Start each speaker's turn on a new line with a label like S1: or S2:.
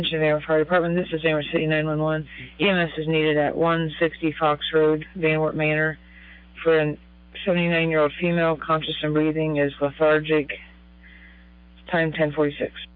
S1: Van Fire Department. This is Amherst City 911. EMS is needed at 160 Fox Road, Van Wert Manor, for a 79-year-old female, conscious and breathing, is lethargic. Time 10:46.